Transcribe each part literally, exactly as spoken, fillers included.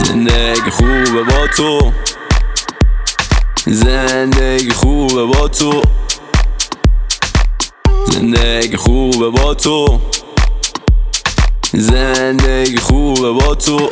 زندگی خوبه با تو، زندگی خوبه با تو، زندگی خوبه با تو، زندگی خوبه با تو،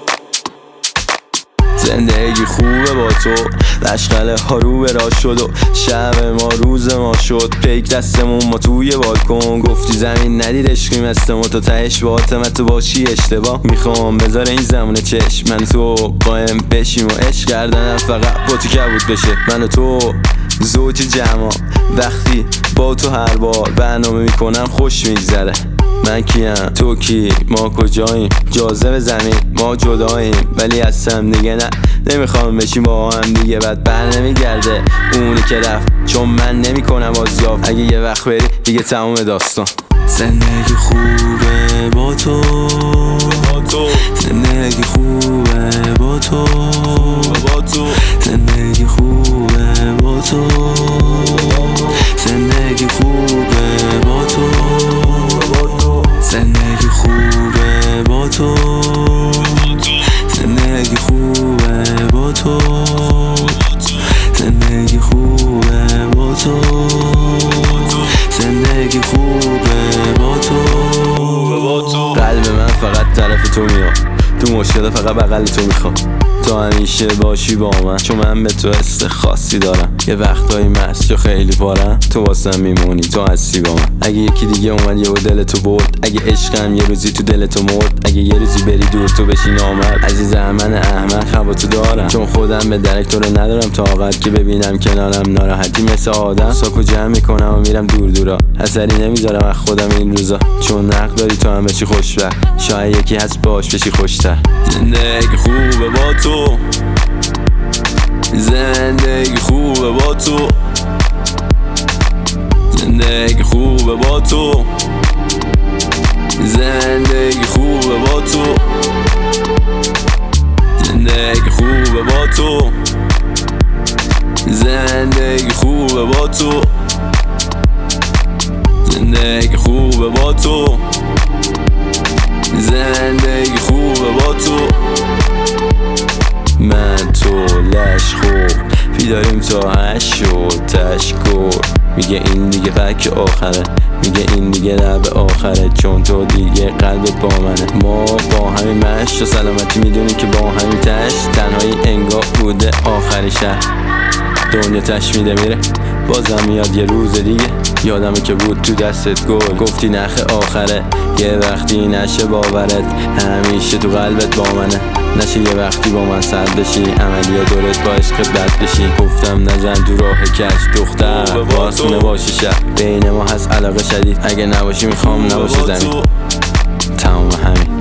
زندگی خوبه با تو. لشخله ها رو به راه شد و شب ما روز ما شد. پیک دستمون ما توی بالکن، گفتی زمین ندید عشقی مثل ما، تا تهش با من تو باشی اشتباه. میخوام بذار این زمونه چشم من تو قایم بشیم و عشق کردنم فقط با تو کبود بشه. من و تو زوج جمع، وقتی با تو هر بار برنامه میکنم خوش میگذره. من کیم تو کی، ما کجاییم، جاذبه زمین ما جداییم، ولی اصلا دیگه نه نمیخوام بشیم با هم دیگه. بعد بر نمیگرده اونی که رفت، چون من نمیکنم بازیافت. اگه یه وقت بری دیگه تموم داستان. زندگی خوبه با تو، زندگی خوبه با تو، زندگی خوبه با تو، زندگی خوبه با تو، زندگی خوبه با تو، زندگی خوبه با تو، زندگی خوبه با تو، زندگی خوبه با تو. قلب من فقط طرف تو میاد، تو مشکل فقط بغل تو میخوام. تو همیشه باشی با من، چون من به تو حس خاصی دارم. یه وقتایی مست یا خیلی پارم، تو واسم میمونی، تو هستی با من. اگه یکی دیگه اومد یه دل تو برد، اگه عشقم یه روزی تو دل تو مرد، اگه یه روزی بری دور تو بشی نامرد، عزیزم من احمق هوا تو دارم، چون خودم به درک تو رو ندارم طاقت که ببینم کنارم ناراحتی مثل آدم. ساکو جمع میکنم و میرم دور دورا، اثری نمیذارم از خودم این روزا، چون حق داری تو هم بشی خوشبخت. شاید یکی هست باش بشی خوشتر. زندگی خوبه با تو، زندگی خوبه با تو، زندگی خوبه با تو، زندگی خوبه با تو، زندگی خوبه با تو، زندگی خوبه با تو، زندگی خوبه با تو، زندگی خوبه با تو. من تو لش خوب بیداریم تا هشت و تشکر. میگه این دیگه فک آخره، میگه این دیگه لب آخره، چون تو دیگه قلبت با منه. ما با همین مشت و سلامتی میدونیم که با همین تش، تنهایی انگار بوده آخری شهر. دنیا تش میده میره، بازم میاد یه روز دیگه. یادمه که بود تو دستت گل، گفتی نخ آخره. یه وقتی نشه باورت، همیشه تو قلبت با منه. نشه یه وقتی با من سرد بشی، عملی دورت با عشقت بد بشی. گفتم نزن تو راه کش دختر، باسونه باشی شب. بین ما هست علاقه شدید، اگه نباشی میخوام نباشه زمین. تمام همین.